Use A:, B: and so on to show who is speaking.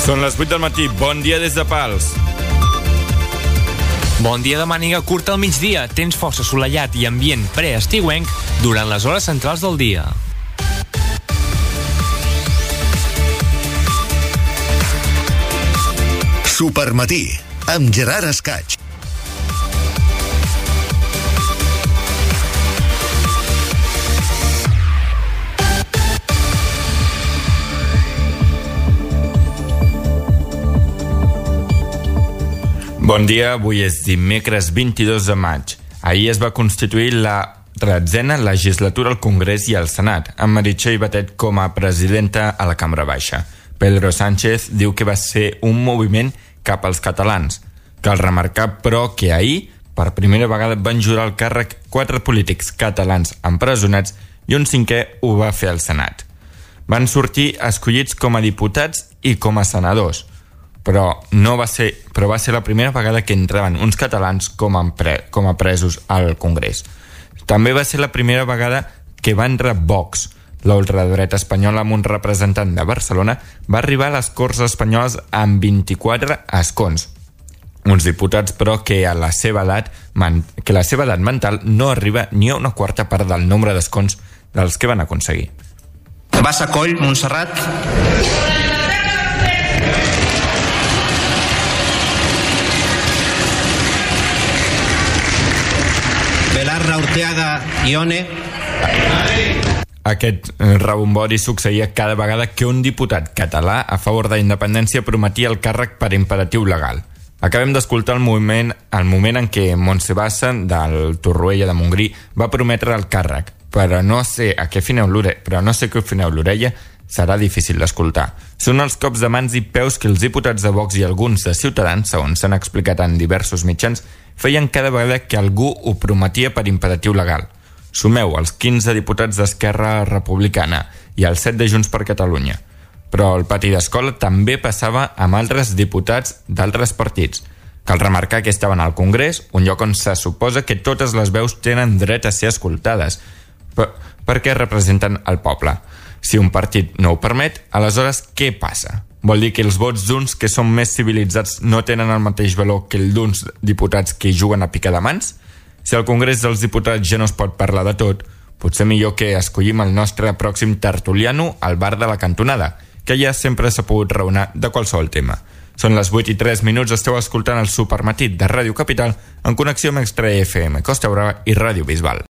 A: Són les 8 del matí. Bon dia des de Pals.
B: Bon dia de màniga curta al migdia. Temps força assolellat i ambient preestiuenc durant les hores centrals del dia.
C: Supermatí, amb Gerard Escaig.
A: Bon dia, avui és dimecres 22 de maig. Ahir es va constituir la 13a legislatura al Congrés i al Senat, amb Meritxell Batet com a presidenta a la Cambra Baixa. Pedro Sánchez diu que va ser un moviment cap als catalans. Cal remarcar, però, que ahir, per primera vegada, van jurar el càrrec 4 polítics catalans empresonats i un 5è ho va fer al Senat. Van sortir escollits com a diputats i com a senadors, però va ser la primera vegada que entraven uns catalans com a presos al Congrés. També va ser la primera vegada que va entrar Vox. La ultradreta espanyola, amb un representant de Barcelona, va arribar a les Corts Espanyoles amb 24 escons. Uns diputats, però, que la seva edat mental no arriba ni a una quarta part del nombre d'escons dels que van aconseguir.
D: Bassa Coll, Montserrat. Belarra, Urteaga, Ione.
A: Aquest rebombori succeïa cada vegada que un diputat català a favor de la independència prometia el càrrec per imperatiu legal. Acabem d'escoltar el moment en què Montse Bassa, del Torroella de Montgrí, va prometre el càrrec, però no sé què fineu l'orella, serà difícil d'escoltar. Són els cops de mans i peus que els diputats de Vox i alguns de Ciutadans, segons s'han explicat en diversos mitjans, feien cada vegada que algú ho prometia per imperatiu legal. Sumeu els 15 diputats d'Esquerra Republicana i els 7 de Junts per Catalunya. Però el pati d'escola també passava amb altres diputats d'altres partits. Cal remarcar que estaven al Congrés, un lloc on se suposa que totes les veus tenen dret a ser escoltades, perquè representen el poble. Si un partit no ho permet, aleshores què passa? Vol dir que els vots d'uns que són més civilitzats no tenen el mateix valor que el d'uns diputats que juguen a picar de mans? Si al Congrés dels Diputats ja no es pot parlar de tot, potser millor que escollim el nostre pròxim tertuliano al bar de la cantonada, que ja sempre s'ha pogut raonar de qualsevol tema. Són les 8:03, esteu escoltant el Supermatí de Ràdio Capital en connexió amb Extra FM, Costa Brava i Ràdio Bisbal.